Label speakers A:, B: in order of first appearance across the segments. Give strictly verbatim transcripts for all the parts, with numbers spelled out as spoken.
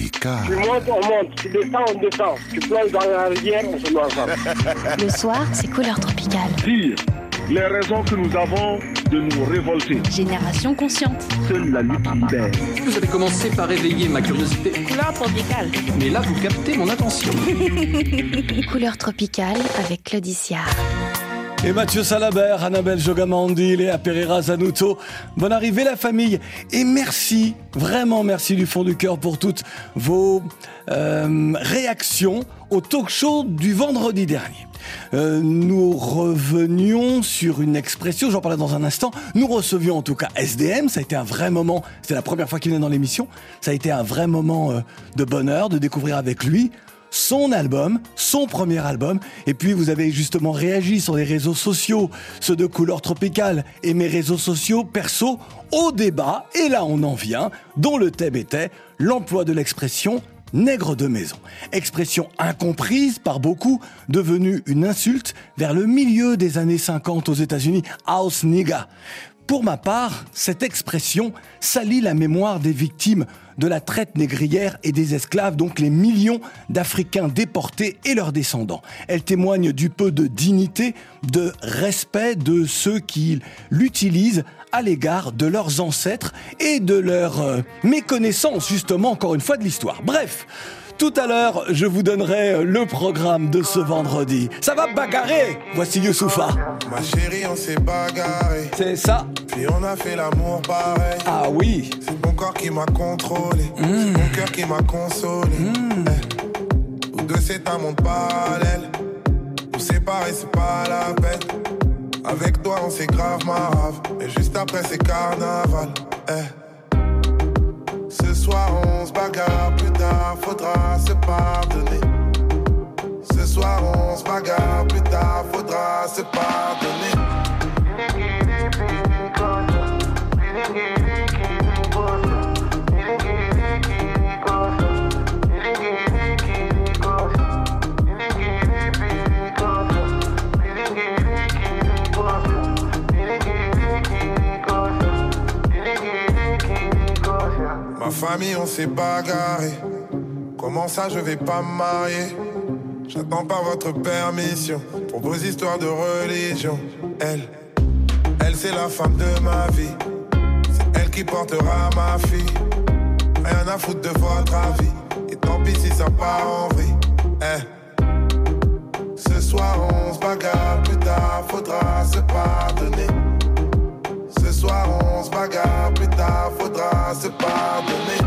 A: Tropical.
B: Tu montes, on monte. Tu descends, on descend. Tu plonges dans la rivière, on se met ensemble.
C: Le soir, c'est couleur tropicale.
D: Dire les raisons que nous avons de nous révolter.
C: Génération consciente.
D: Seule la lutte libère.
E: Vous avez commencé par éveiller ma curiosité.
C: Couleur tropicale.
E: Mais là, vous captez mon attention.
C: Couleur tropicale avec Claudicia.
F: Et Mathieu Salabert, Annabelle Jogamandi, Léa Pereira Zanuto. Bonne arrivée la famille. Et merci, vraiment merci du fond du cœur pour toutes vos euh, réactions au talk show du vendredi dernier. Euh, nous revenions sur une expression, j'en parlais dans un instant, nous recevions en tout cas S D M, ça a été un vrai moment, c'était la première fois qu'il venait dans l'émission, ça a été un vrai moment euh, de bonheur de découvrir avec lui son album, son premier album, et puis vous avez justement réagi sur les réseaux sociaux, ceux de Couleur Tropicale et mes réseaux sociaux perso, au débat, et là on en vient, dont le thème était l'emploi de l'expression nègre de maison. Expression incomprise par beaucoup, devenue une insulte vers le milieu des années cinquante aux États-Unis, house nigga. Pour ma part, cette expression salit la mémoire des victimes de la traite négrière et des esclaves, donc les millions d'Africains déportés et leurs descendants. Elle témoigne du peu de dignité, de respect de ceux qui l'utilisent à l'égard de leurs ancêtres et de leur euh, méconnaissance, justement, encore une fois, de l'histoire. Bref, tout à l'heure, je vous donnerai le programme de ce vendredi. Ça va bagarrer. Voici Youssoupha.
G: Ma chérie, on s'est bagarré.
F: C'est ça.
G: Puis on a fait l'amour pareil.
F: Ah oui.
G: C'est mon corps qui m'a contrôlé. Mmh. C'est mon cœur qui m'a consolé. Mmh. Eh. Nous deux, c'est un monde parallèle. Nous séparer, c'est pas la peine. Avec toi, on s'est grave marave. Et juste après, c'est carnaval. Eh. Ce soir, on se bagarre. Plus tard, faudra se pardonner. Ce soir, on se bagarre. Plus tard, faudra se pardonner. Ma famille, on s'est bagarré. Comment ça, je vais pas me marier? J'attends pas votre permission pour vos histoires de religion. Elle, elle c'est la femme de ma vie. C'est elle qui portera ma fille. Rien à foutre de votre avis. Et tant pis si ça part en vrille. Eh. Ce soir on se bagarre, plus tard faudra se pardonner. Ce soir on se bagarre, plus tard faudra se pardonner.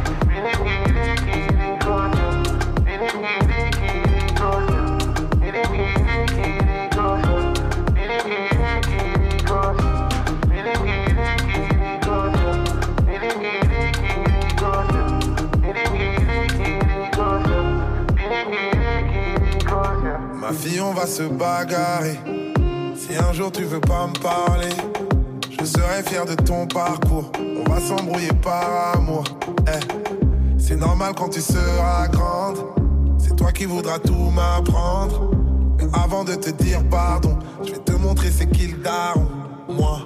G: Ma fille, on va se bagarrer. Si un jour tu veux pas me parler, je serai fier de ton parcours. On va s'embrouiller par amour. Eh, c'est normal quand tu seras grande. C'est toi qui voudras tout m'apprendre. Mais avant de te dire pardon, je vais te montrer c'est qui le daron. Moi.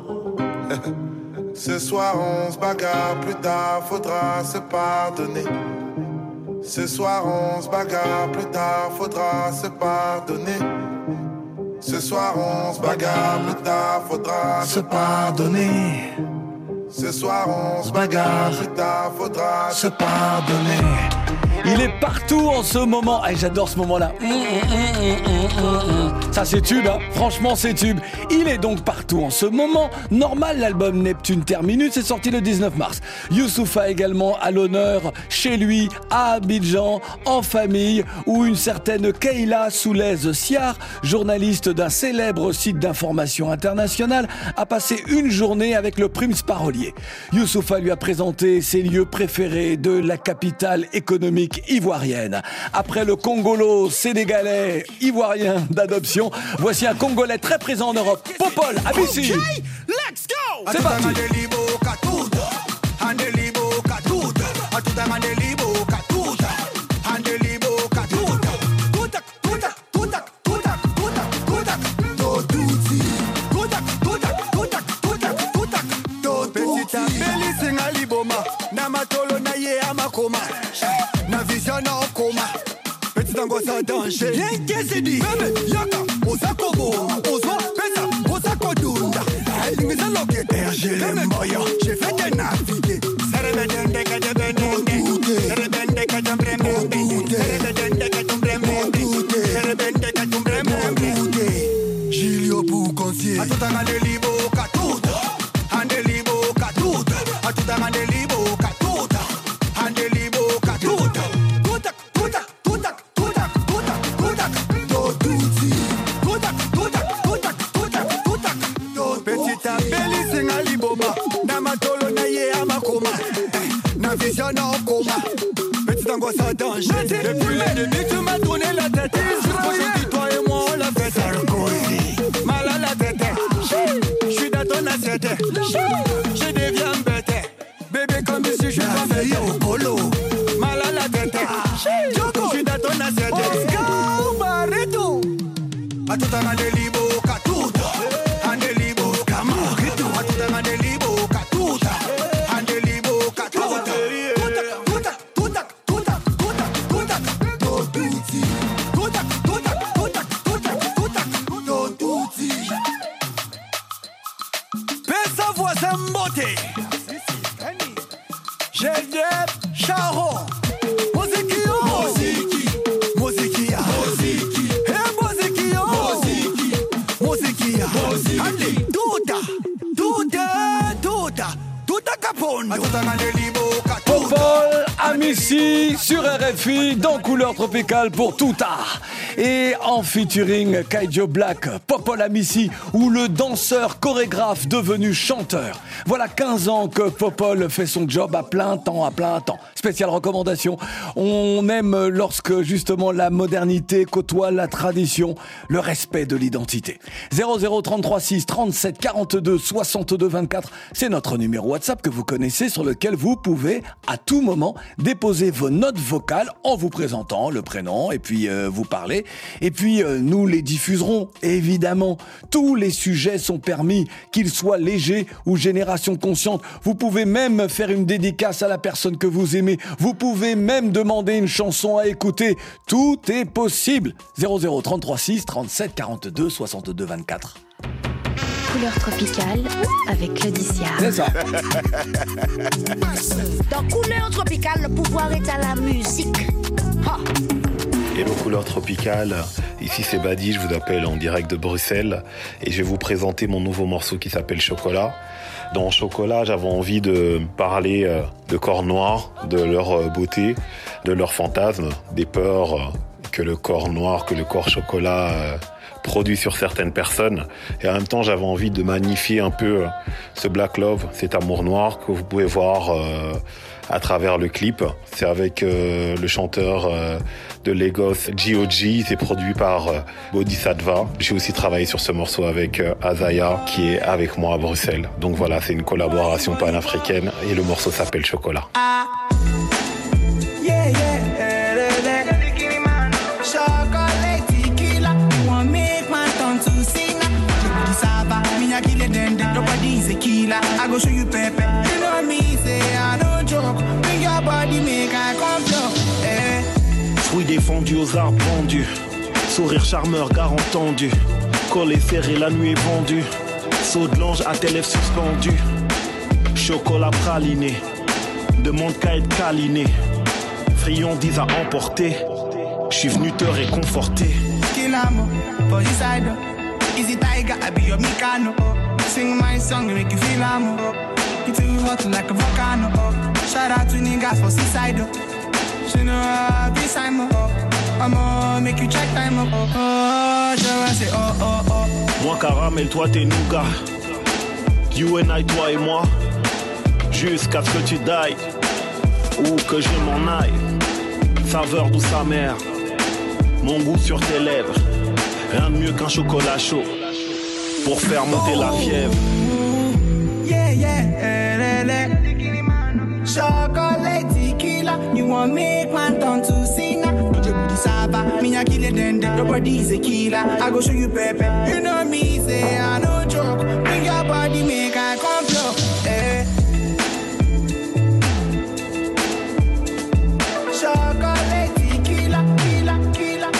G: Ce soir on se bagarre, plus tard faudra se pardonner. Ce soir on se bagarre, plus tard faudra se pardonner. Ce soir on se bagarre, plus tard faudra se pardonner. Ce soir on se bagarre, plus tard faudra se pardonner.
F: Il est partout en ce moment. Ah, j'adore ce moment-là. Mmh, mmh, mmh, mmh, mmh. Ça c'est tube, hein. Franchement c'est tube. Il est donc partout en ce moment. Normal, l'album Neptune Terminus est sorti le dix-neuf mars. Youssoupha également à l'honneur chez lui, à Abidjan, en famille, où une certaine Kayla Soulez-Siar, journaliste d'un célèbre site d'information international, a passé une journée avec le Prince Parolier. Youssoupha lui a présenté ses lieux préférés de la capitale économique ivoirienne. Après le Congolo sénégalais ivoirien d'adoption, voici un Congolais très présent en Europe, Popol Abissi.
H: Okay, let's go.
F: C'est parti.
H: Petit
A: ça danger. Rien que c'est dit. Bébé, yaka, osako bo, oso, pesa, osako dunda. Elle me s'en loque terre, j'ai les moyens. J'ai fait des naviguer. Serebedende que je bende. Serebende que je brembe. Serebedende que je brembe. Serebende que je brembe. Gilio pour conseiller. A tout un andelibo, katuta. Andelibo, katuta. A tout un andelibo, katuta. Andelibo, katuta. Tutak, tutak, tutak, tutak, tutak, tutak. Totuti. Tutak, tutak, tutak, tutak, tutak. Petita beli singa liboma. Namatolo na ye amakoma. Na vision en coma. Petite angoisse à danger. Depuis le début tu m'as tourné la tête. Aujourd'hui toi et moi on l'a fait. Mal à la tête. J'suis dans ton assiette. Je deviens bête. Bébé comme si j'suis pas fait au polo. Mal à la tête. J'suis dans ton assiette. Oscar Barreto. A tout un andelibo katuta. Andelibo kamarito. A tout un andelibo katuta. Andelibo katuta. Tutak, tutak, tutak, tutak, tutak, tutak. Totuti. Tutak, tutak, tutak, tutak, tutak, totuti. Pesa voisin beauté. Jedep Charo. Mozikio. Moziki. Mozikia. Moziki. Hey Mozikio. Moziki. Mozikia. Moziki. Allez, Douda. Douda. Douda. Douda Capondo.
F: Popol, Amici sur R F I dans Couleur Tropicale pour tout art. Et en featuring Kaijo Black, Popol Amici ou le danseur chorégraphe devenu chanteur. Voilà quinze ans que Popol fait son job à plein temps, à plein temps. Spéciale recommandation, on aime lorsque justement la modernité côtoie la tradition, le respect de l'identité. zéro zéro trente-trois six trente-sept quarante-deux soixante-deux vingt-quatre, c'est notre numéro WhatsApp que vous connaissez sur lequel vous pouvez à tout moment déposer vos notes vocales en vous présentant le prénom et puis euh, vous parlez. Et puis euh, nous les diffuserons, évidemment. Tous les sujets sont permis, qu'ils soient légers ou génération consciente. Vous pouvez même faire une dédicace à la personne que vous aimez. Vous pouvez même demander une chanson à écouter. Tout est possible. zéro zéro trente-trois six trente-sept quarante-deux soixante-deux vingt-quatre.
C: Couleur tropicale avec Claudicia.
F: C'est ça.
H: Dans Couleur Tropicale, le pouvoir est à la musique. Ha.
I: Hello Couleur Tropicale, ici c'est Badi, je vous appelle en direct de Bruxelles et je vais vous présenter mon nouveau morceau qui s'appelle Chocolat. Dans Chocolat, j'avais envie de parler de corps noirs, de leur beauté, de leurs fantasmes, des peurs que le corps noir, que le corps chocolat produit sur certaines personnes. Et en même temps, j'avais envie de magnifier un peu ce Black Love, cet amour noir que vous pouvez voir euh, à travers le clip. C'est avec euh, le chanteur euh, de Lagos, G O G. C'est produit par euh, Bodhisattva. J'ai aussi travaillé sur ce morceau avec euh, Azaya, qui est avec moi à Bruxelles. Donc voilà, c'est une collaboration panafricaine et le morceau s'appelle Chocolat. Ah. Yeah, yeah.
J: Nobody's a killer. I go show you Pepe. You know me, say I don't joke. Bring your body, make I come flow. Eh.
K: Fruit défendu aux arbres pendus. Sourire charmeur, gare entendu. Collet serré, la nuit est vendue. Saut de l'ange à tes lèvres suspendues. Chocolat praliné. Demande qu'à être câliné. Friandise à emporter. J'suis venu te réconforter.
J: Kill amo, Bodhisattva. Easy tiger, I be your Mikano. Sing my song, make you feel amo. You too hot like a volcano. Shout out to niggas for seaside. You know I be Simon. I'ma make you check time up. Oh, je vais say oh oh oh.
K: Moi caramel, toi t'es nougat. You and I, toi et moi. Jusqu'à ce que tu die ou que je m'en aille. Saveur douce amère. Mon goût sur tes lèvres. Rien de mieux qu'un chocolat chaud pour faire monter la fièvre.
J: Yeah, yeah, chocolate tequila. You want make man turn to singer. Your booty saba, me a kill it then. Nobody's a killer. I go show you Pepe. You know me, say I no joke. Bring your body, make I come flow. Eh. Chocolate tequila, killer, killer.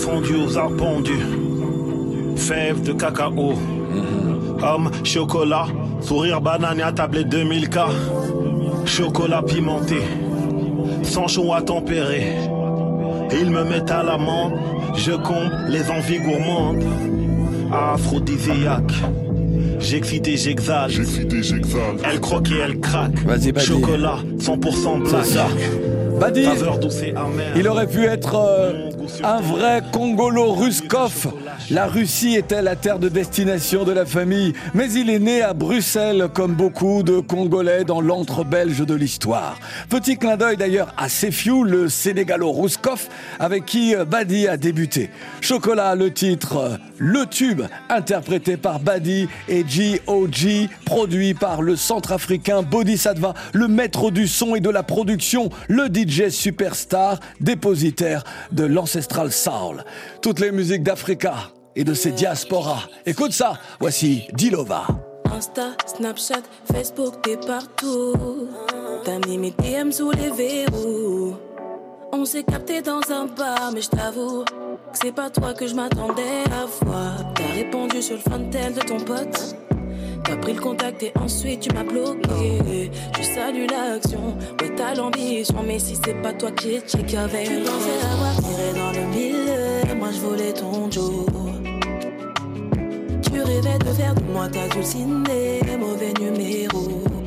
K: fondu aux arbres pendus. Fèves de cacao. Homme, chocolat. Sourire banane à tablette deux mille K. Chocolat pimenté. Sans chaud à tempérer. Ils me mettent à l'amende. Je comble les envies gourmandes. Aphrodisiaque. J'excite et j'exalte. J'excite et j'exalte. Elle croque et elle craque.
F: Vas-y, Badi.
K: Chocolat, cent pour cent black.
F: C'est ça. Badi,
K: douce et amère.
F: il aurait pu être euh, un vrai Congolo-Ruskov. La Russie était la terre de destination de la famille, mais il est né à Bruxelles comme beaucoup de Congolais dans l'antre belge de l'histoire. Petit clin d'œil d'ailleurs à Sefiu, le Sénégalo-Ruskov, avec qui Badi a débuté. Chocolat, le titre, le tube, interprété par Badi et G O G, produit par le centrafricain Bodhisattva, le maître du son et de la production, le D J superstar, dépositaire de l'Ancestral Soul. Toutes les musiques d'Africa et de ses diasporas. Écoute ça, voici Dilova.
L: Insta, Snapchat, Facebook, t'es partout. T'as mis mes D M sous les verrous. On s'est capté dans un bar, mais je t'avoue que c'est pas toi que je m'attendais à voir. T'as répondu sur le frontel de ton pote. T'as pris le contact et ensuite tu m'as bloqué. Je salue l'action, ouais t'as l'ambition, mais si c'est pas toi qui es check avec. Tu pensais avoir tiré dans le mille, moi je volais ton Joe. Tu rêvais de faire de moi ta dulcinée, mauvais numéro.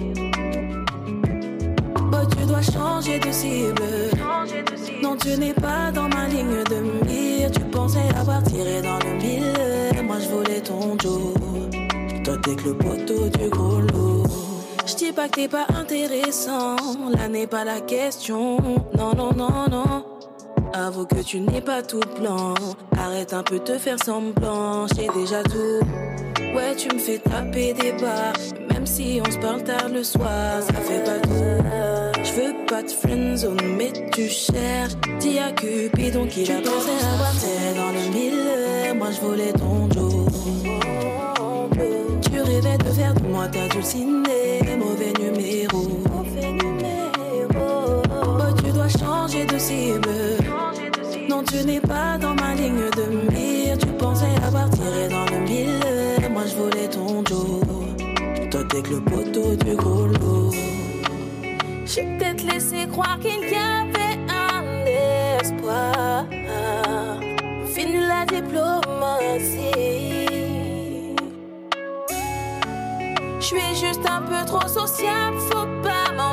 L: Oh tu dois changer de cible. Non tu n'es pas dans ma ligne de mire. Tu pensais avoir tiré dans le mille, moi je volais ton Joe. Toi t'es que le poteau du gros lot. J'dis pas que t'es pas intéressant, là n'est pas la question. Non, non, non, non. Avoue que tu n'es pas tout blanc. Arrête un peu de te faire semblant, j'ai déjà tout. Ouais tu me fais taper des barres, même si on se parle tard le soir, ça fait pas tout. J'veux pas de friendzone mais tu cherches. Dis à Cupidon qu'il a pensé avoir t'es dans le mille, moi j'volais ton Joe. Tu rêvais de faire de moi ta dulcinée, mauvais numéro. Oh, tu dois changer de cible. Non, tu n'es pas dans ma ligne de mire. Tu pensais avoir tiré dans le mille, moi je volais ton Joe. Toi t'es que le poteau du gros lot. J'ai peut-être laissé croire qu'il y avait un espoir. Fini la diplomatie. Je suis juste un peu trop sociable, faut pas m'en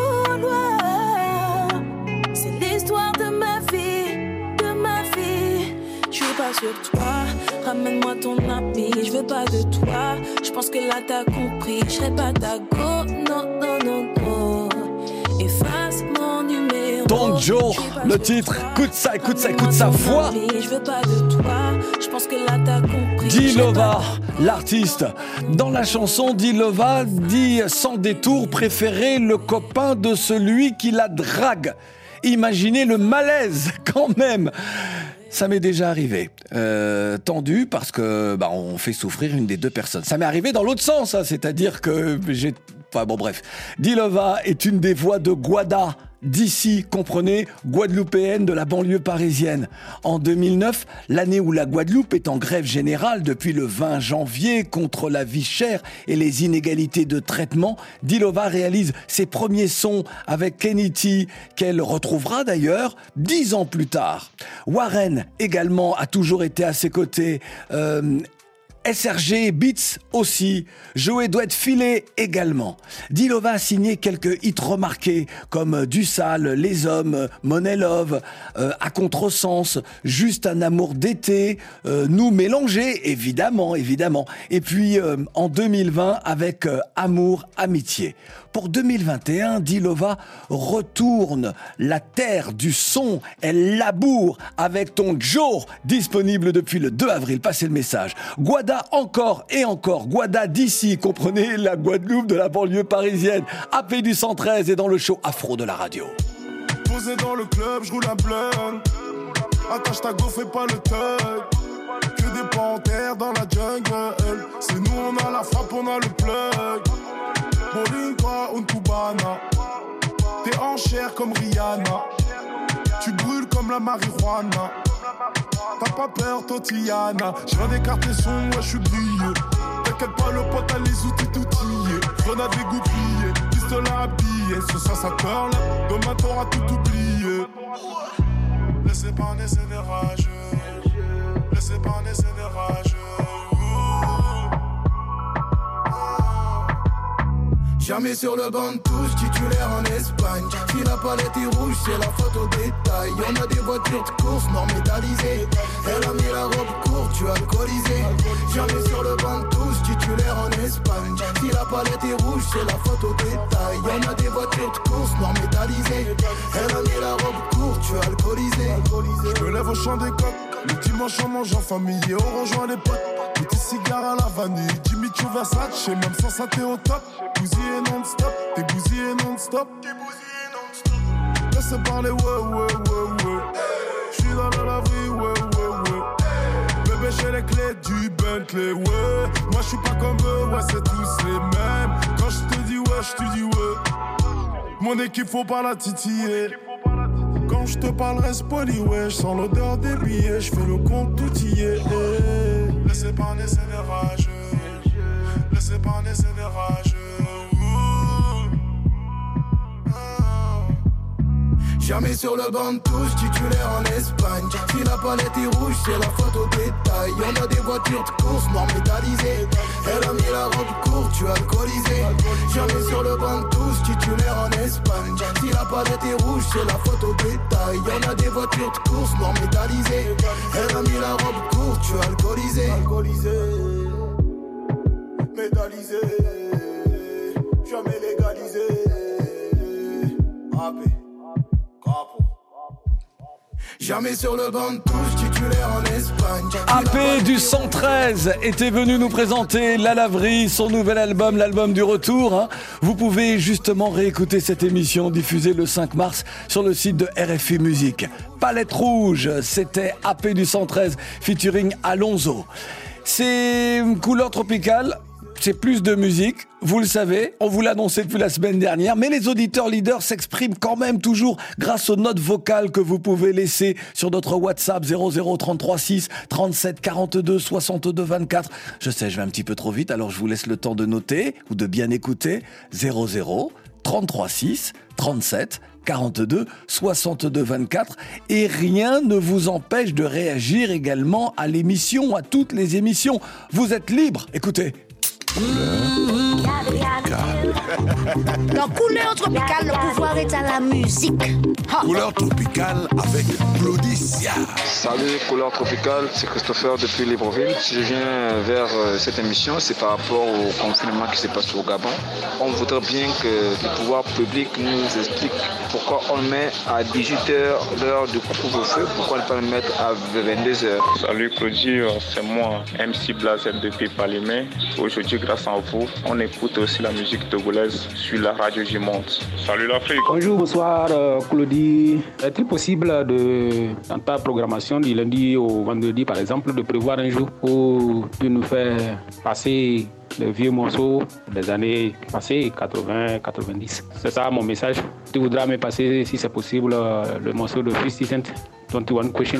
L: vouloir. C'est l'histoire de ma vie, de ma vie. Je suis pas sur toi, ramène-moi ton ami. Je veux pas de toi, je pense que là t'as compris. Je serai pas ta go, non, non, non, non. Efface mon numéro.
F: Don Joe, le titre, écoute ça, écoute ça, écoute sa voix.
L: Je veux pas de toi, je pense que là t'as compris.
F: Dilova, l'artiste. Dans la chanson, Dilova dit sans détour préférer le copain de celui qui la drague. Imaginez le malaise quand même. Ça m'est déjà arrivé, euh, tendu parce que bah, on fait souffrir une des deux personnes. Ça m'est arrivé dans l'autre sens, hein, c'est-à-dire que j'ai... Enfin bon bref, Dilova est une des voix de Guada, d'ici, comprenez, guadeloupéenne de la banlieue parisienne. En deux mille neuf, l'année où la Guadeloupe est en grève générale depuis le vingt janvier contre la vie chère et les inégalités de traitement, Dilova réalise ses premiers sons avec Kenny T, qu'elle retrouvera d'ailleurs dix ans plus tard. Warren également a toujours été à ses côtés. Euh, S R G Beats aussi, Joey doit être filé également. Dilova a signé quelques hits remarqués comme Du Sale, Les Hommes, Money Love, euh, À Contresens, Juste un amour d'été, euh, Nous mélanger, évidemment, évidemment. Et puis euh, en deux mille vingt avec euh, Amour, Amitié. Pour deux mille vingt et un, Dilova retourne la terre du son, elle laboure avec ton Joe, disponible depuis le deux avril. Passez le message. Guada encore et encore. Guada d'ici, comprenez, la Guadeloupe de la banlieue parisienne. A P du cent treize et dans le show Afro de la radio.
G: Posé dans le club, je roule un blunt. Attache ta go, fais pas le thug. Que des panthères dans la jungle. C'est nous, on a la frappe, on a le plug. Borinka, un cubana. T'es en chair comme Rihanna. Tu brûles comme la marijuana. T'as pas peur, Totiana. Je viens d'écarter son, moi je suis grillé. T'inquiète pas, le pote a les outils outillés. Grenade dégoupillée, pistolet à billets. Ce soir ça peur là, demain t'auras tout oublié. Laissez pas naître des rageux. Laissez pas naître des rageux.
M: Jamais sur le banc de touche, titulaire en Espagne. Si la palette est rouge, c'est la faute au détail. On a des voitures de course non métallisées. Elle a mis la robe courte, tu as alcoolisé. Jamais sur le banc de touche, titulaire en Espagne. Si la palette est rouge, c'est la faute au détail. On a des voitures de course non métallisées. Elle a mis la robe courte, tu as alcoolisé.
G: Je me lève au champ des coques. Le dimanche on mange en famille et on rejoint les potes. Petit cigare à la vanille, Jimmy Choo Versace, même sans ça t'es au top. Bousillé non-stop, t'es bousillé non-stop. Laissez parler, ouais, ouais, ouais, ouais. J'suis dans la laverie, ouais, ouais, ouais. Bébé, j'ai les clés du Bentley, ouais. Moi j'suis pas comme eux, ouais, c'est tous les mêmes. Quand j'te dis ouais, j'te dis ouais. Mon équipe, faut pas la titiller. Quand j'te parle, reste poli, ouais. J'sens l'odeur des billets, j'fais le compte tout y est. Laissez pas naître des rageux. Laissez pas naître des rageux.
M: Jamais sur le banc de touche, titulaire en Espagne. Si la palette est rouge, c'est la faute au détail. On a des voitures de course non métallisées. Elle a mis la robe courte, tu as alcoolisé. Jamais sur le banc de touche, titulaire en Espagne. Si la palette est rouge, c'est la faute au détail. On a des voitures de course non métallisées. Elle a mis la robe courte, tu as alcoolisé. Alcoolisé, métallisé, jamais légalisé. Rappé. Jamais sur le banc de touche, titulaire en Espagne.
F: A P du cent treize était venu nous présenter La Laverie, son nouvel album, l'album du retour. Hein. Vous pouvez justement réécouter cette émission diffusée le cinq mars sur le site de R F I Musique. Palette Rouge, c'était A P du cent treize featuring Alonso. C'est Couleur Tropicale. C'est plus de musique, vous le savez, on vous l'a annoncé depuis la semaine dernière, mais les auditeurs leaders s'expriment quand même toujours grâce aux notes vocales que vous pouvez laisser sur notre WhatsApp zéro zéro trente-trois six trente-sept quarante-deux soixante-deux vingt-quatre. Je sais, je vais un petit peu trop vite, alors je vous laisse le temps de noter ou de bien écouter. zéro zéro trente-trois six trente-sept quarante-deux soixante-deux vingt-quatre et rien ne vous empêche de réagir également à l'émission, à toutes les émissions. Vous êtes libre, écoutez.
H: Dans Couleur Tropicale, le pouvoir est à la musique. Ha.
A: Couleur Tropicale avec Claudicia.
N: Salut Couleur Tropicale, c'est Christopher depuis Libreville. Si je viens vers cette émission, c'est par rapport au confinement qui se passe au Gabon. On voudrait bien que le pouvoir public nous explique pourquoi on met à dix-huit heures l'heure de couvre-feu, pourquoi ne pas le mettre à vingt-deux heures.
O: Salut Claudie, c'est moi, M C Blazel depuis Palimé. Aujourd'hui, grâce à vous, on écoute aussi la musique togolaise sur la radio J-Monte. Salut l'Afrique.
P: Bonjour, bonsoir euh, Claudie. Est-il possible de, dans ta programmation du lundi au vendredi par exemple, de prévoir un jour où tu nous fais passer les vieux morceaux des années passées, quatre-vingts quatre-vingt-dix. C'est ça mon message. Tu voudras me passer, si c'est possible, le morceau de fifty Cent, twenty-one Question.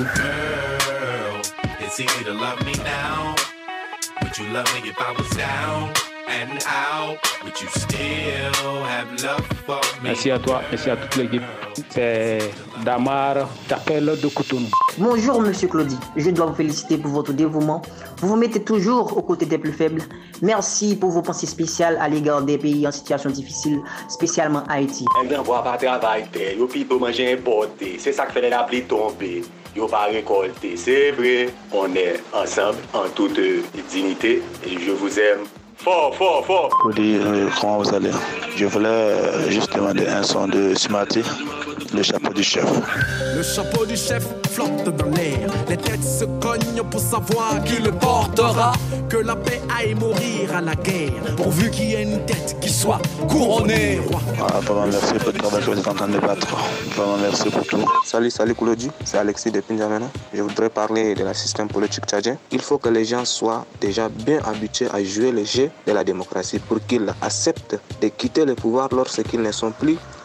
Q: Girl, it's easy to love me now. Would you love me if I was down and out? Would you still have love for me?
P: Merci à toi, merci à toute l'équipe. C'est Damar, t'appelle de Cotonou.
R: Bonjour Monsieur Claudie, je dois vous féliciter pour votre dévouement. Vous vous mettez toujours aux côtés des plus faibles. Merci pour vos pensées spéciales à l'égard des pays en situation difficile, spécialement Haïti.
S: Un grand bois pas travailler, yo plutôt manger importé. C'est ça qui fait la pluie tomber. Yo pas récolter. C'est vrai, on est ensemble en toute dignité et je vous aime. Fort, fort, fort.
T: Claudie, euh, comment vous allez? Je voulais euh, juste demander un son de Smati, le chapeau du chef.
U: Le chapeau du chef flotte dans l'air. Les têtes se cognent pour savoir qui le portera. Que la paix aille mourir à la guerre. Pourvu qu'il y ait une tête qui soit couronnée.
T: Ah, vraiment merci pour le travail que vous êtes en train de battre. Vraiment merci pour tout.
V: Salut, salut Claudie, c'est Alexis de Pinjamena. Je voudrais parler de la système politique tchadien. Il faut que les gens soient déjà bien habitués à jouer le jeu de la démocratie pour qu'ils acceptent de quitter le pouvoir lorsqu'ils ne sont plus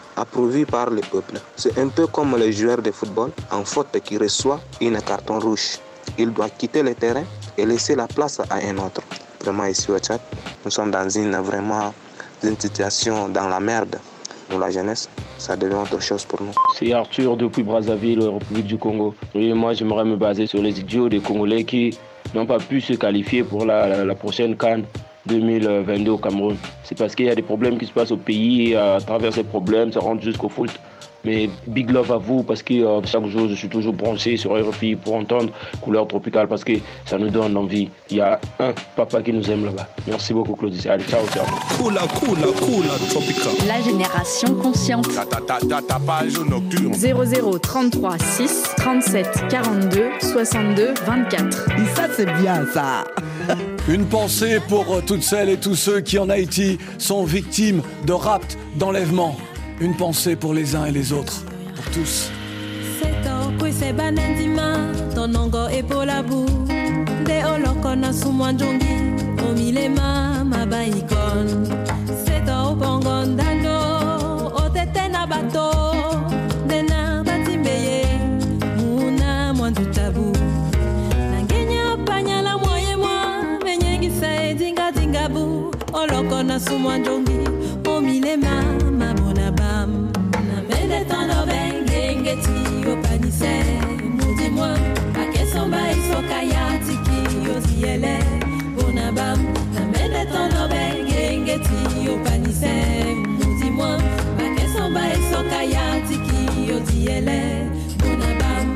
V: approuvé par le peuple. C'est un peu comme les joueurs de football en faute qui reçoit une carton rouge. Il doit quitter le terrain et laisser la place à un autre. Vraiment ici au Tchad, nous sommes dans une vraiment une situation dans la merde. Nous, la jeunesse, ça devient autre chose pour nous.
P: C'est Arthur depuis Brazzaville, République du Congo. Et moi, j'aimerais me baser sur les idiots des Congolais qui n'ont pas pu se qualifier pour la, la, la prochaine CAN deux mille vingt-deux au Cameroun. C'est parce qu'il y a des problèmes qui se passent au pays et à travers ces problèmes, ça rentre jusqu'au foot. Mais big love à vous parce que euh, chaque jour je suis toujours branché sur R F I pour entendre Couleur Tropicale parce que ça nous donne envie. Il y a un papa qui nous aime là-bas. Merci beaucoup Claudie. Allez, ciao, ciao.
U: Coula, coula, coula, Tropicale.
C: La génération consciente.
U: Ta, ta, ta, ta, ta page nocturne.
B: zéro zéro trente-trois six trente-sept quarante-deux soixante-deux vingt-quatre.
A: Et ça c'est bien ça.
F: Une pensée pour toutes celles et tous ceux qui en Haïti sont victimes de rapts, d'enlèvements. Une pensée pour les uns et les autres, pour tous.
L: C'est banendima, tonongo et pour la boue. De olokona sumwanjongi, omilema mabaikon. C'est au pongondano, o tetena bato. Dena batimbeye, muna mwandu tabu. Nangenya panyala moye mwa, menyengi se dinga dingabu. Olokona sumwanjongi, omilema mabona bam. Namene tono bengengeti opanise. Dis-moi, à quel samba il faut kayati qui oziele. Bonabam, namene tono bengengeti opanise. Dis-moi, à quel samba il faut kayati qui oziele. Bonabam.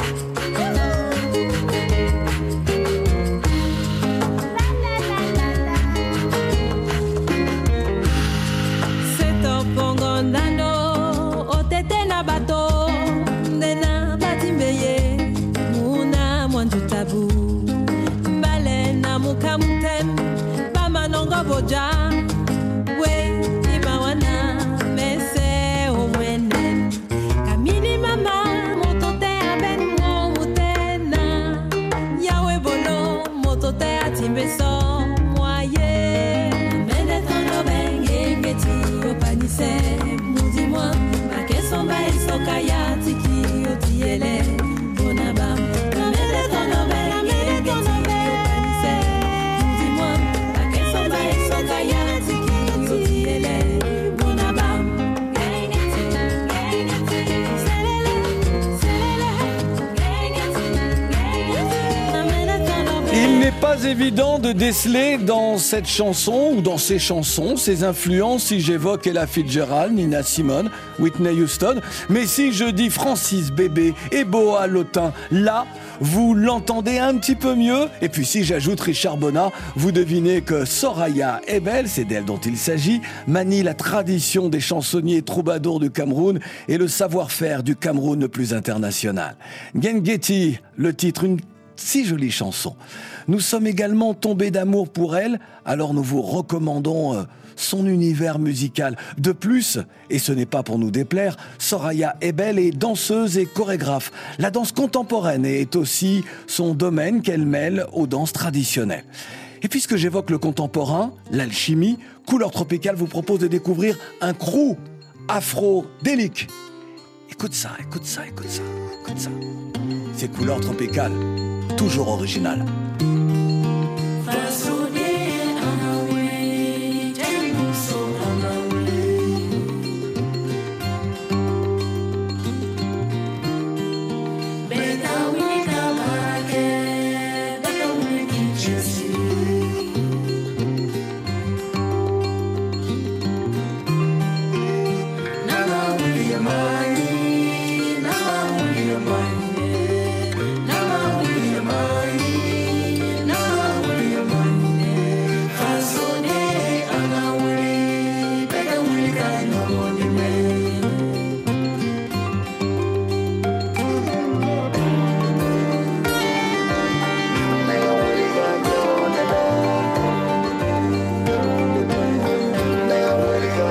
L: Boja, we ibawana mese omwenen. Kamini mama motote aben mo mutena. Yawe bolo motote atimbeso moye. Mene tono bengengeti opanise. Dis-moi, ma question ba isoka ya tiki otiele. Bonaba, mene tono bengengeti opanise. Dis-moi.
F: Il n'est pas évident de déceler dans cette chanson ou dans ces chansons ces influences si j'évoque Ella Fitzgerald, Nina Simone, Whitney Houston. Mais si je dis Francis Bébé et Boa Lotin, là, vous l'entendez un petit peu mieux. Et puis si j'ajoute Richard Bonnat, vous devinez que Soraya Ebel, c'est d'elle dont il s'agit, manie la tradition des chansonniers troubadours du Cameroun et le savoir-faire du Cameroun le plus international. Ngengeti, le titre, une si jolie chanson. Nous sommes également tombés d'amour pour elle, alors nous vous recommandons euh, son univers musical. De plus, et ce n'est pas pour nous déplaire, Soraya Ebel est danseuse et chorégraphe. La danse contemporaine est aussi son domaine qu'elle mêle aux danses traditionnelles. Et puisque j'évoque le contemporain, l'alchimie, Couleur Tropicale vous propose de découvrir un crew afro-délique. Écoute ça, écoute ça, écoute ça, écoute ça. C'est Couleur Tropicale. Toujours original.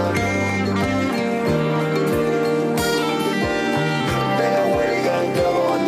M: Go on.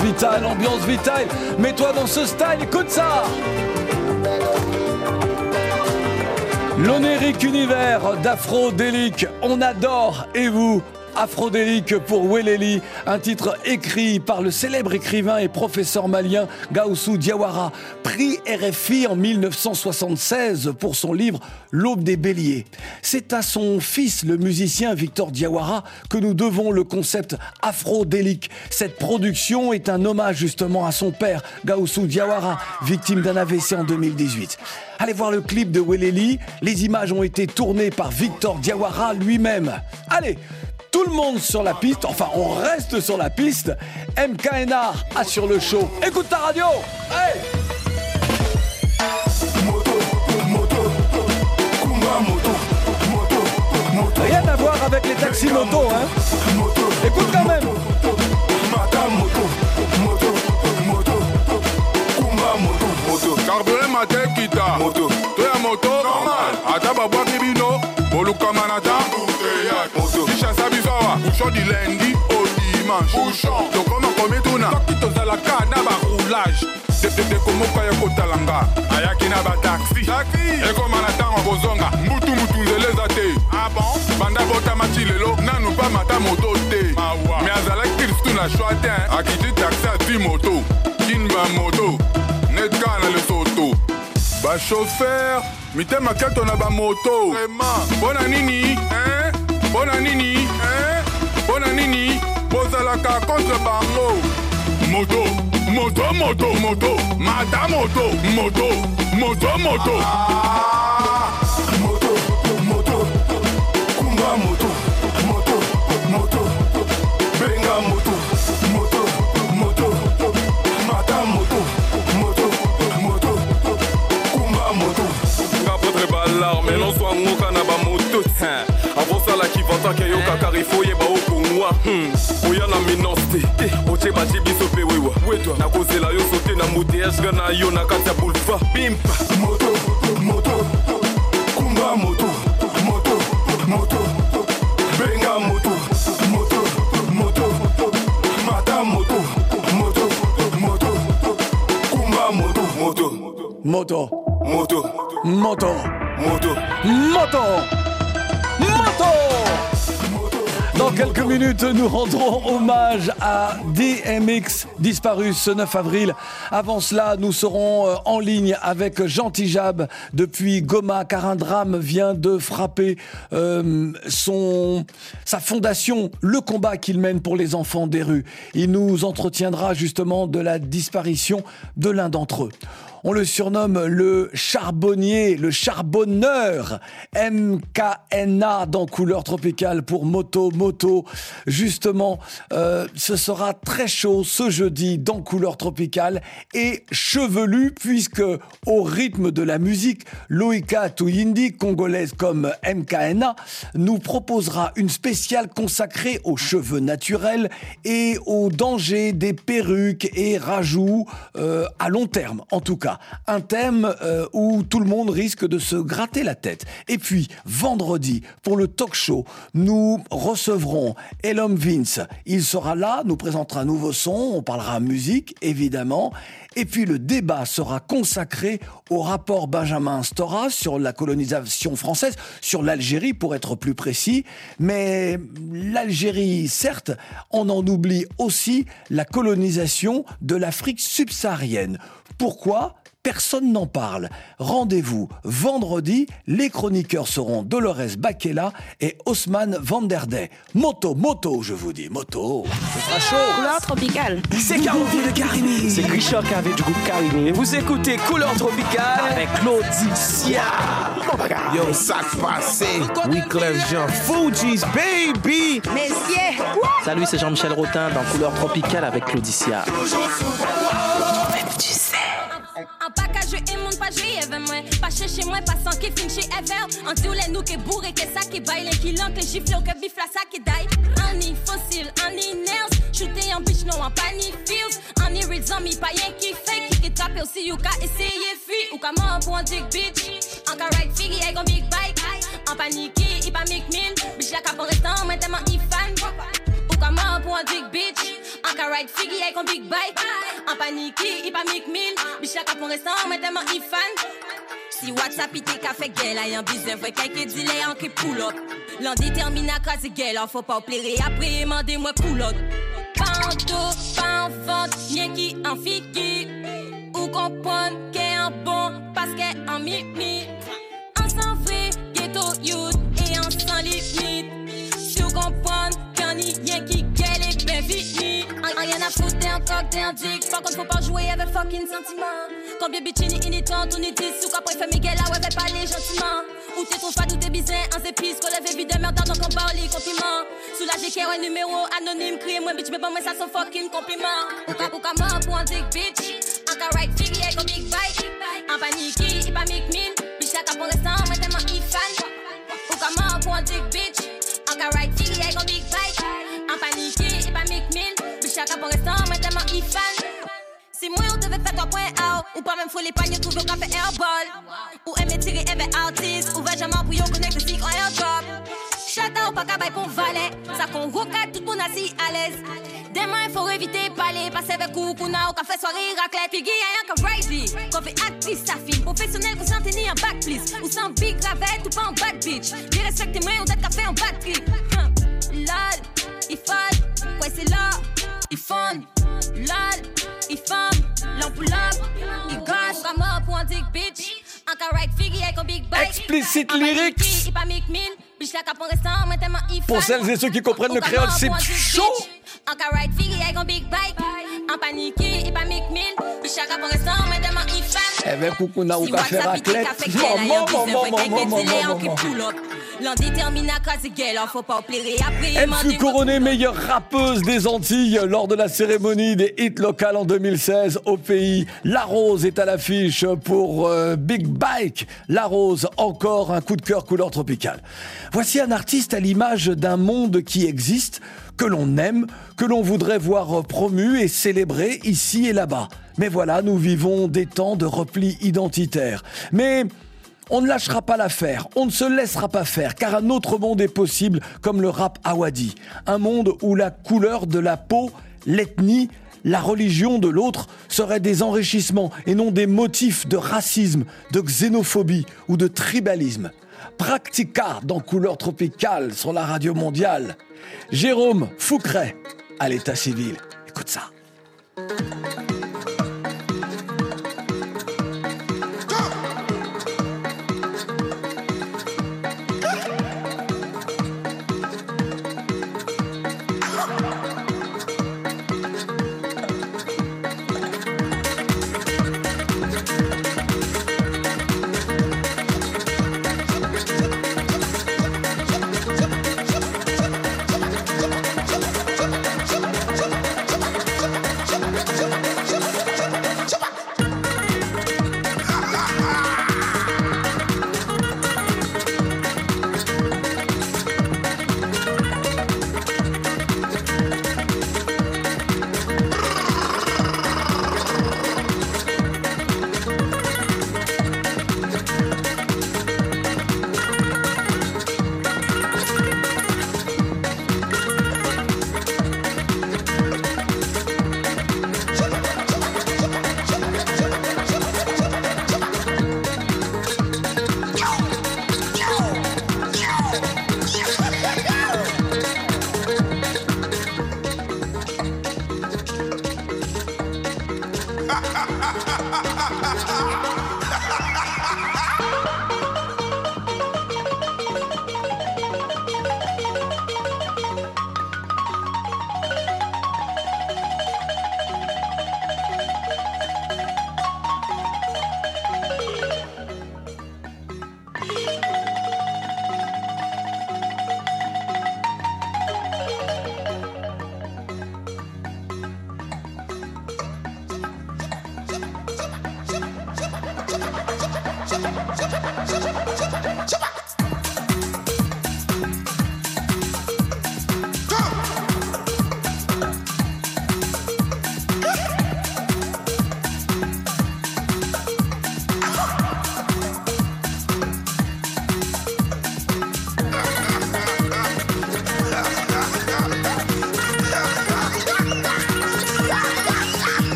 F: vitale, ambiance vitale. Mets-toi dans ce style, écoute ça. L'onérique univers d'Afrodélique, on adore, et vous? Afrodélique pour Weleli, un titre écrit par le célèbre écrivain et professeur malien Gaussou Diawara, prix R F I en dix-neuf cent soixante-seize pour son livre L'Aube des Béliers. C'est à son fils, le musicien Victor Diawara, que nous devons le concept afrodélique. Cette production est un hommage justement à son père, Gaussou Diawara, victime d'un A V C en deux mille dix-huit. Allez voir le clip de Weleli, les images ont été tournées par Victor Diawara lui-même. Allez, tout le monde sur la piste, enfin on reste sur la piste. M K N A assure le show. Écoute ta radio. Hey. Moto, moto, Kumba moto, moto, moto. Rien à voir avec les taxis moto, hein. Moto, écoute quand même. Mata moto, moto, moto, Kumba moto, moto.
D: Carburé maté kita, moto. Toi moto, normal. Ataba bois kibino, boluka manata. Bouchon du lundi au dimanche. Bouchon. Donc comment comme tout na. Toki tozalaka na ba roulage. De de de como kaya kotalanga. Ayaki na ba taxi. Taxi. Et comme na tango bozonga. Mutu mutu nzeleza te. Ah bon? Banda bota machilelo. Nanu pa mata moto te. Ah wa. Mais azala kirstu na choite. Akiti taxi a ti moto. Kinba moto. Netka na le soto. Ba chauffeur. Mite maketo na ba moto. Vraiment. Bona nini? Hein? Bona nini? Hein? Bona nini? Bozalaka contre bango. Moto, moto, moto, moto. Mata moto, moto, moto, moto. Ah. Moto, moto. Kumba moto, moto, moto. Benga moto, moto, moto. Mata moto, moto, moto. Kumba moto. Kapotre balar, mais non soit moka na ba moto. Avant ça la qui vanta ke yo kakari foye ba okunwa hmm oya na minosti oche ba biso pe wewa wetwa na kozela yo sote na moutillage gana yo na kati ya boulevard bimpa moto moto Kumba moto moto moto benga moto moto moto mata moto moto moto Kumba moto moto
F: Moto
D: moto
F: moto
D: moto
F: moto Moto. Dans quelques minutes, nous rendrons hommage à D M X, disparu ce neuf avril. Avant cela, nous serons en ligne avec Jean Tijab depuis Goma, car un drame vient de frapper euh, son, sa fondation, le combat qu'il mène pour les enfants des rues. Il nous entretiendra justement de la disparition de l'un d'entre eux. On le surnomme le charbonnier, le charbonneur. M K N A dans Couleur Tropicale pour Moto Moto. Justement, euh, ce sera très chaud ce jeudi dans Couleur Tropicale et chevelu puisque au rythme de la musique, Loïka Touyindi, congolaise comme M K N A, nous proposera une spéciale consacrée aux cheveux naturels et aux dangers des perruques et rajouts euh, à long terme en tout cas. Un thème euh, où tout le monde risque de se gratter la tête. Et puis, vendredi, pour le talk show, nous recevrons Elom Vince. Il sera là, nous présentera un nouveau son, on parlera musique, évidemment. Et puis, le débat sera consacré au rapport Benjamin Stora sur la colonisation française, sur l'Algérie, pour être plus précis. Mais l'Algérie, certes, on en oublie aussi la colonisation de l'Afrique subsaharienne. Pourquoi ? Personne n'en parle. Rendez-vous vendredi. Les chroniqueurs seront Dolores Bakela et Osman Vanderdey. Moto, moto, je vous dis, moto. Ce sera chaud.
C: Couleur Tropicale.
U: C'est Caroline de Carimi. C'est Richard Carvé du groupe Carimi. Et vous écoutez Couleur Tropicale avec Claudicia.
E: Yo, sac passé. Wyclef Jean. Fugees, baby.
H: Messieurs.
W: Salut, c'est Jean-Michel Rotin dans Couleur Tropicale avec Claudicia.
C: Même tu sais.
X: En package et mon pas jouer avec moi. Pas chercher moi, pas sans qui fin chez Ever. En tous les nous qui bourré, que ça qui baille, les qui l'ont que gifle, que bif la ça qui die. On y fossile, on y nails. Shooter en bitch, non, en pas ni feels. On y reads on me, pas rien qui fait. Qui qui trappe aussi, you ka essayer fuir. Ou comment pour un dick bitch. En ka ride figgy, I gon' big bike. En panique, il pas make mille. Bitch la cap en restant, moi tellement y fan. Ou comment pour un dick bitch. En Encore right figgy avec un big bike. En panique, il pas mic mille. Bichak à pour restant, mais tellement il fan. Si WhatsApp il t'est qu'à fait gueule, y'a un business vrai quelqu'un dit les en qui pull up. L'en détermine à craser gueule, faut pas plaire après, mandez-moi pull up. Pas en dos, pas en vente, rien qui en figure. Ou comprendre qu'est un bon, parce qu'est en mi-mi. On s'en vrai, ghetto youth, et on s'en limite. Si vous comprenez qu'en y rien qui gueule et ben fini. Rien à foutre, t'es encore, t'es un dick. Par contre, faut pas jouer avec fucking sentiment. Combien bitchini, initante, on est dix. Ou qu'après, fait Miguel, là, ouais, va parler gentiment. Ou t'es trop fade, ou t'es bizarre, en épices. Qu'on lève vide de merde dans ton combat, les compliments. Soulagé, qu'est un numéro anonyme. Criez moi, bitch, mais bon, moi, ça sont fucking compliments. Ou qu'à, ou qu'à mort pour un dick, bitch. Encore right, figgy, avec un big bike. En panique, il pas mic mille. Bitch, là, qu'à pour l'instant, moi, tellement il fan. Ou qu'à mort pour un dick, bitch. Encore right, figgy, avec un big bike. En panique, il pas mic mille. Bitch, là, qu'à pour l'instant, moi, tellement il fan. Si moi on devait faire trois points out, ou pas même faut les pagnes trouver au café airball. Ou aimer tirer et ben artiste, ou jamais pour yon connecter si on est en job. Shout out pas qu'à bailler pour valet, ça qu'on rocade tout le monde assis à l'aise. Demain il faut éviter parler, passer avec coup, qu'on a au café soirée raclette. Puis y'a rien comme Riley, qu'on fait actrice sa fille, professionnel qu'on s'en tenir en back please. Ou sans big gravette ou pas en bad bitch. J'ai respecté moi on t'a café en bad clip. Lol, il faut, ouais c'est là, il fun. Lol, il femme, l'ampoule up, il gâche, pas mort pour un dick bitch. Encore right figgy avec un big bike.
F: Explicit lyrics.
X: Il pas mic mille, bitch là pour restant, mais tellement il
F: Pour celles et ceux qui comprennent le créole, c'est chaud.
X: Encore right figgy avec un big bike. En panique, il pas mic mille, bitch là pour restant, mais tellement il fan.
F: Eh ben, coucou, n'a ou qu'à faire raclette.
X: Maman, maman, maman, maman, maman. L'en détermine à craser gueule, faut pas plaire après.
F: Elle fut couronnée meilleure rappeuse des Antilles lors de la cérémonie des hits locales en deux mille seize au pays. La Rose est à l'affiche pour euh, Big Bike. La Rose, encore un coup de cœur couleur tropicale. Voici un artiste à l'image d'un monde qui existe, que l'on aime, que l'on voudrait voir promu et célébré ici et là-bas. Mais voilà, nous vivons des temps de repli identitaire. Mais on ne lâchera pas l'affaire, on ne se laissera pas faire, car un autre monde est possible, comme le rap Awadi. Un monde où la couleur de la peau, l'ethnie, la religion de l'autre seraient des enrichissements et non des motifs de racisme, de xénophobie ou de tribalisme. Practica dans Couleur Tropicale sur la radio mondiale. Jérôme Fouqueret à l'état civil. Écoute ça.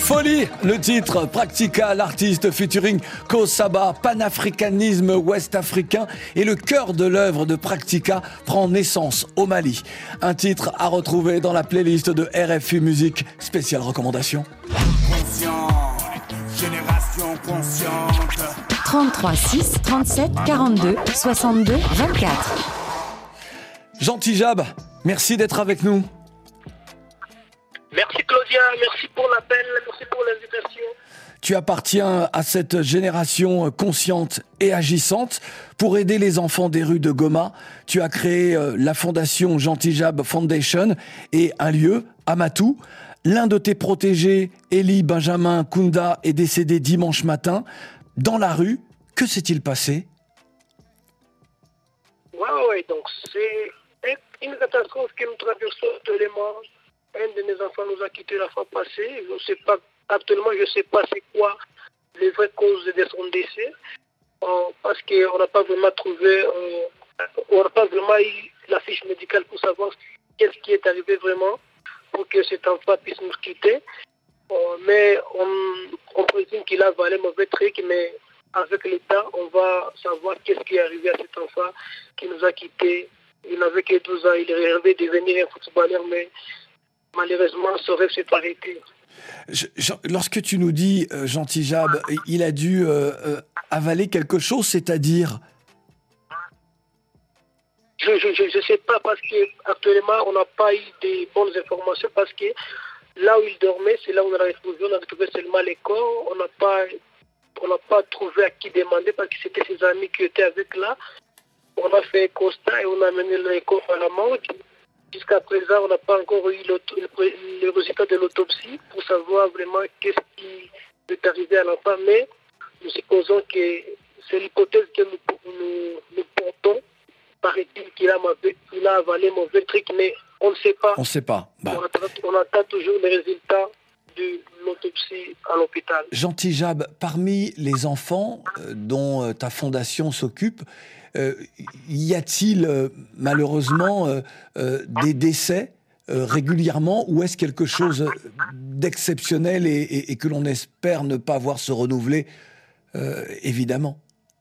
F: Folie, le titre, Practica, l'artiste featuring Kosaba, panafricanisme ouest-africain, et le cœur de l'œuvre de Practica prend naissance au Mali. Un titre à retrouver dans la playlist de R F I Musique, spéciale recommandation.
A: Conscient, génération consciente.
G: trente-trois six trente-sept quarante-deux soixante-deux vingt-quatre.
F: Gentil Jab, merci d'être avec nous.
I: Merci Claudia, merci pour l'appel, merci pour l'invitation.
F: Tu appartiens à cette génération consciente et agissante. Pour aider les enfants des rues de Goma, tu as créé la fondation Gentil Jab Foundation et un lieu, Amatou. L'un de tes protégés, Eli Benjamin Kunda, est décédé dimanche matin dans la rue. Que s'est-il passé?
I: Ouais, ouais, donc c'est une catastrophe que nous traversons actuellement. Un de mes enfants nous a quittés la fois passée. Je ne sais pas, actuellement, je ne sais pas c'est quoi les vraies causes de son décès. Euh, parce qu'on n'a pas vraiment trouvé, euh, on n'a pas vraiment eu la fiche médicale pour savoir qu'est-ce qui est arrivé vraiment pour que cet enfant puisse nous quitter. Euh, mais on, on présume qu'il a avalé mauvais truc, mais avec l'État, on va savoir qu'est-ce qui est arrivé à cet enfant qui nous a quittés. Il n'avait que douze ans, il rêvait de devenir un footballeur, mais malheureusement, ce rêve s'est arrêté.
F: Je, je, lorsque tu nous dis, euh, Gentil Jab, il a dû euh, euh, avaler quelque chose, c'est-à-dire?
I: Je ne sais pas, parce qu'actuellement, on n'a pas eu de bonnes informations, parce que là où il dormait, c'est là où on a retrouvé, on a retrouvé seulement les corps, on n'a pas, on n'a pas trouvé à qui demander, parce que c'était ses amis qui étaient avec là. On a fait un constat et on a mené les corps à la morgue. Jusqu'à présent, on n'a pas encore eu le, le résultat de l'autopsie pour savoir vraiment qu'est-ce qui est arrivé à l'enfant. Mais nous supposons que c'est l'hypothèse que nous, nous, nous portons. Paraît-il qu'il a, qu'il a avalé mauvais truc, mais on ne sait pas.
F: On ne sait pas. Bah.
I: On, attend, on attend toujours les résultats de l'autopsie à l'hôpital.
F: Gentil Jab, parmi les enfants euh, dont euh, ta fondation s'occupe, Euh, y a-t-il euh, malheureusement euh, euh, des décès euh, régulièrement, ou est-ce quelque chose d'exceptionnel et, et, et que l'on espère ne pas voir se renouveler, euh, évidemment?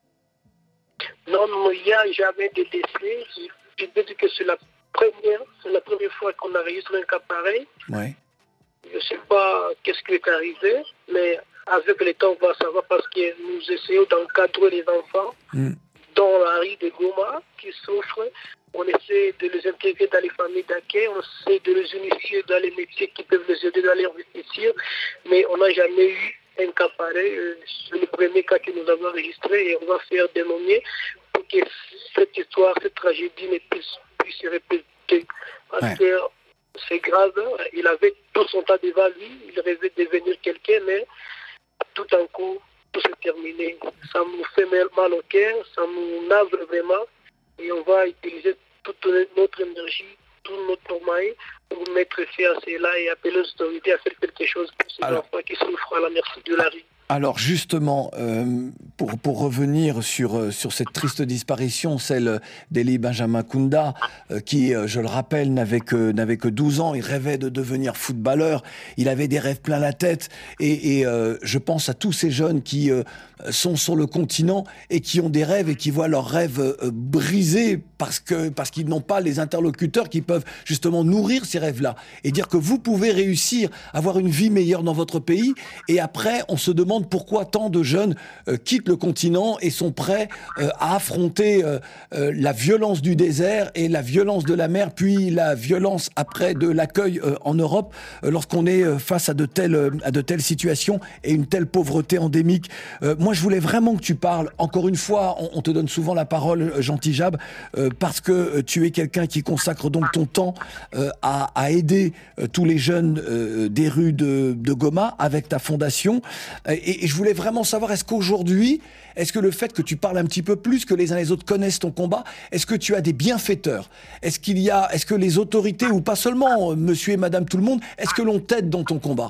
I: Non, non, il n'y a jamais de décès. Je peux dire que c'est la première, c'est la première fois qu'on enregistre un cas pareil.
F: Ouais.
I: Je ne sais pas qu'est-ce qui est arrivé, mais avec le temps, on va savoir, parce que nous essayons d'encadrer les enfants. Mm. Dans la rue de Goma, qui souffrent. On essaie de les intégrer dans les familles d'accueil, on essaie de les unifier dans les métiers qui peuvent les aider dans leur investir, mais on n'a jamais eu un cas pareil. C'est le premier cas que nous avons enregistré, et on va faire dénommer pour que cette histoire, cette tragédie ne puisse plus se répéter. Parce ouais. que c'est grave, il avait tout son temps devant lui, il rêvait de devenir quelqu'un, mais tout en coup, tout s'est terminé. Ça nous fait mal au cœur, ça nous navre vraiment, et on va utiliser toute notre énergie, tout notre moyen pour mettre fin à cela et appeler les autorités à faire quelque chose pour ces Alors, enfants qui souffrent à la merci de la rue.
F: Alors justement, euh, pour, pour revenir sur, sur cette triste disparition, celle d'Eli Benjamin Kunda, euh, qui, euh, je le rappelle, n'avait que, n'avait que douze ans, il rêvait de devenir footballeur, il avait des rêves plein la tête, et, et euh, je pense à tous ces jeunes qui euh, sont sur le continent et qui ont des rêves et qui voient leurs rêves euh, brisés parce, que, parce qu'ils n'ont pas les interlocuteurs qui peuvent justement nourrir ces rêves-là, et dire que vous pouvez réussir, avoir une vie meilleure dans votre pays, et après on se demande pourquoi tant de jeunes euh, quittent le continent et sont prêts euh, à affronter euh, euh, la violence du désert et la violence de la mer, puis la violence après de l'accueil euh, en Europe, euh, lorsqu'on est euh, face à de telles euh, à de telles situations et une telle pauvreté endémique. Euh, moi, je voulais vraiment que tu parles. Encore une fois, on, on te donne souvent la parole, euh, Gentil Jab, euh, parce que euh, tu es quelqu'un qui consacre donc ton temps euh, à, à aider euh, tous les jeunes euh, des rues de, de Goma avec ta fondation. Euh, Et, et je voulais vraiment savoir, est-ce qu'aujourd'hui, est-ce que le fait que tu parles un petit peu plus, que les uns les autres connaissent ton combat, est-ce que tu as des bienfaiteurs? Est-ce qu'il y a, est-ce que les autorités, ou pas seulement euh, monsieur et madame tout le monde, est-ce que l'on t'aide dans ton combat?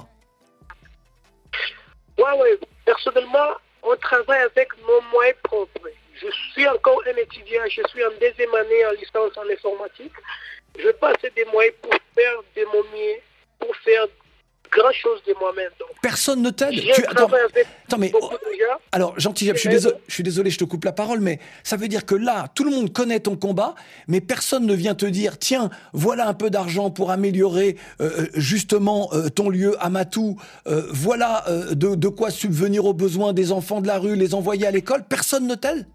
I: Oui, oui. Personnellement, on travaille avec nos moyens propres. Je suis encore un étudiant, je suis en deuxième année en licence en informatique. Je passe des moyens pour faire de mon mieux, pour faire grand-chose de moi-même. Donc,
F: personne ne t'aide.
I: j'ai
F: Tu- Attends,
I: travaillé avec
F: attends, mais
I: beaucoup de gens.
F: alors, Gentil Jab, je suis désolé, je suis désolé, je te coupe la parole, mais ça veut dire que là, tout le monde connaît ton combat, mais personne ne vient te dire, tiens, voilà un peu d'argent pour améliorer euh, justement euh, ton lieu à Matou, euh, voilà euh, de, de quoi subvenir aux besoins des enfants de la rue, les envoyer à l'école. Personne ne t'aide.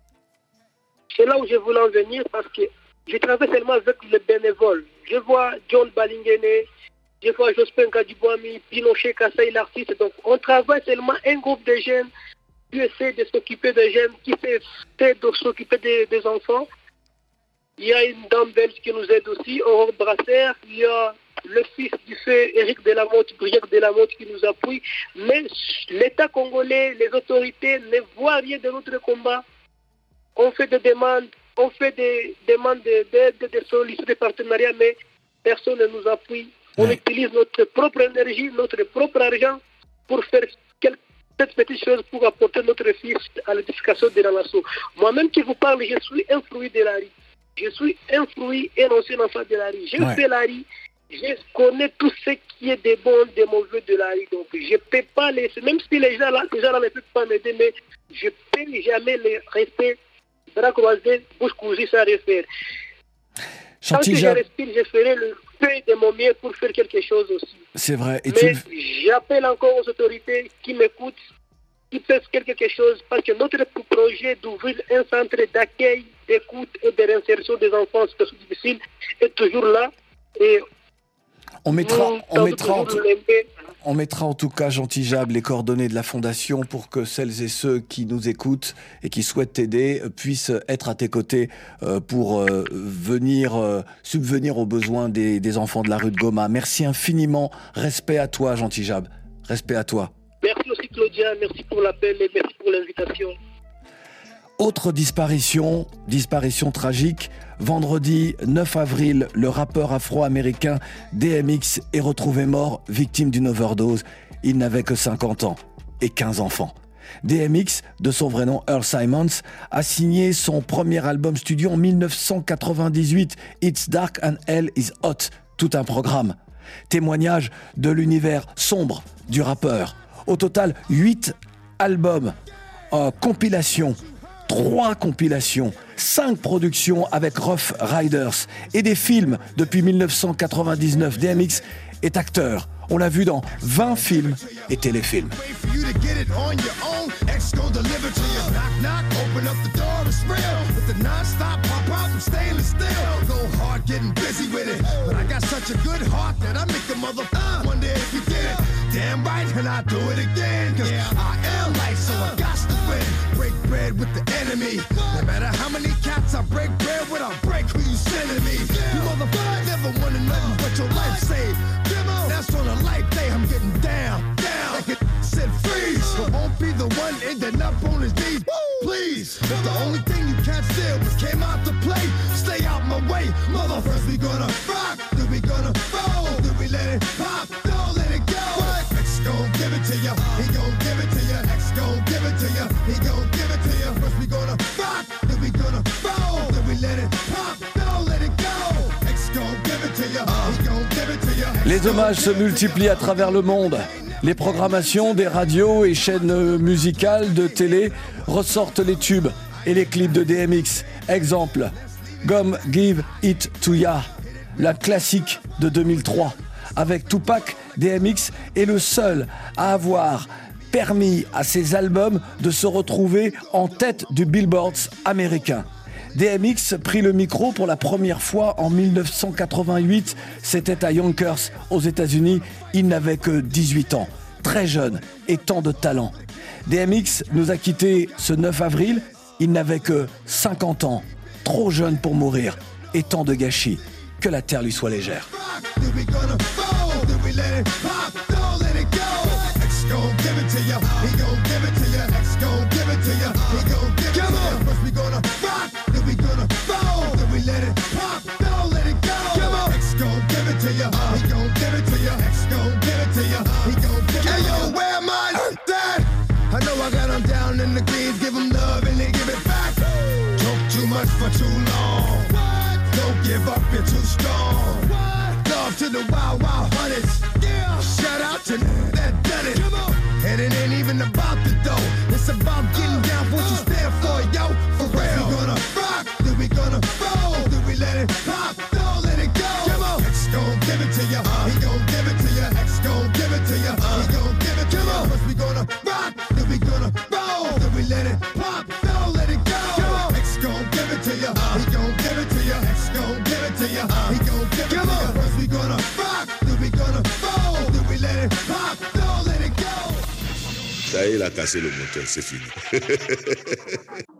I: C'est là où je voulais en venir parce que je travaille seulement avec les bénévoles. Je vois John Balingene, je vois Jospin Kadibouami, Pinochet Kassaï, l'artiste. Donc, on travaille seulement un groupe de jeunes qui essaie de s'occuper des jeunes, qui essaie de s'occuper des, des enfants. Il y a une dame belge qui nous aide aussi, Aurore Brasser. Il y a le fils du feu, Éric Delamotte, Briac Delamotte, qui nous appuie. Mais l'État congolais, les autorités ne voient rien de notre combat. On fait des demandes, on fait des demandes d'aide, de, de, de solliciter des partenariats, mais personne ne nous appuie. On utilise notre propre énergie, notre propre argent pour faire quelques petites choses pour apporter notre fils à l'édification de la nation. Moi-même qui vous parle, je suis un fruit de la rue. Je suis un fruit et non un enfant de la rue. Je
F: Ouais.
I: fais la rue. Je connais tout ce qui est des bons, des mauvais de la rue. Donc, je ne peux pas laisser, même si les gens là, les gens là ne peuvent pas m'aider, mais je ne peux jamais les rester bras croisés, bouche cousue sans rien faire. Tant que
F: Gentil
I: je
F: Jab,
I: respire, je ferai le peu de mon mieux pour faire quelque chose aussi.
F: c'est vrai. Et
I: Mais
F: tu...
I: j'appelle encore aux autorités qui m'écoutent, qui peuvent faire quelque chose, parce que notre projet d'ouvrir un centre d'accueil, d'écoute et de réinsertion des enfants en situation difficile est toujours là. Et
F: On mettra,
I: nous
F: on
I: tentons
F: mettra, en
I: toujours
F: tout,
I: de l'aimer.
F: on mettra en tout cas, Gentil Jab, les coordonnées de la Fondation pour que celles et ceux qui nous écoutent et qui souhaitent t'aider euh, puissent être à tes côtés euh, pour euh, venir euh, subvenir aux besoins des, des enfants de la rue de Goma. Merci infiniment. Respect à toi, Gentil Jab. Respect à toi.
I: Merci aussi Claudia, merci pour l'appel et merci pour l'invitation.
F: Autre disparition, disparition tragique. Vendredi neuf avril, le rappeur afro-américain D M X est retrouvé mort, victime d'une overdose. Il n'avait que cinquante ans et quinze enfants. D M X, de son vrai nom Earl Simons, a signé son premier album studio en mille neuf cent quatre-vingt-dix-huit, It's Dark and Hell is Hot, tout un programme. Témoignage de l'univers sombre du rappeur. Au total, huit albums, euh, compilations, trois compilations, cinq productions avec Rough Riders et des films depuis mille neuf cent quatre-vingt-dix-neuf. D M X est acteur. On l'a vu dans vingt films et téléfilms.
A: For you to get it on your own, X gon' deliver to you. Knock, knock, open up the door, it's real. With the non-stop pop out, I'm stainless steel. Go hard, getting busy with it. But I got such a good heart that I make a mother uh, wonder if you get it. Damn right, and I do it again. Cause I am light, so I got to win. Break bread with the enemy. No matter how many cats I break bread with, I'll break who you sending me. You motherfucker never wanted nothing but your life saved. That's on a life day, I'm getting down, down. Like it said freeze, but won't be the one ending up on his knees. Please, if the only thing you can't steal was came out to play, stay out my way. Motherfuckers, we gonna rock, then we gonna roll, then we let it pop, don't let it go. X gon' give it to ya, he gon' give it to ya. X gon' give it to ya, he gon' give it to ya. First we gonna rock, then we gonna roll, then we let it pop, don't let it go. X gon' give it to ya, he gon' give it to ya.
F: Les hommages se multiplient à travers le monde. Les programmations des radios et chaînes musicales de télé ressortent les tubes et les clips de D M X. Exemple, Gom Give It To Ya, la classique de deux mille trois. Avec Tupac, D M X est le seul à avoir permis à ses albums de se retrouver en tête du Billboard américain. D M X prit le micro pour la première fois en mille neuf cent quatre-vingt-huit. C'était à Yonkers, aux États-Unis. Il n'avait que dix-huit ans, très jeune et tant de talent. D M X nous a quittés ce neuf avril. Il n'avait que cinquante ans, trop jeune pour mourir et tant de gâchis. Que la terre lui soit légère.
A: I know I got them down in the greens, give them love and they give it back. Talk too much for too long. Don't give up, you're too strong. Love to the wild, wild hunters. Yeah. Shout out to that done it. Come on. And it ain't even about the dough. It's about getting down for what you stand for, yo. For real. We gonna rock, then we gonna roll, then we let it pop, don't let it go. Come on. X gon' give it to ya. He gon' give it to ya. X gon' give it to ya. He gon' give it to ya. First we gonna rock, then we gonna roll, then we let it pop, don't let it go. Come on. X gon' give it to ya. He gon' give it to ya. X gon' give it to ya. He gon' give it to ya. First we gonna rock, then we gonna roll, then we let it pop, don't let it go.
J: Ça y est, il a cassé le moteur, c'est fini.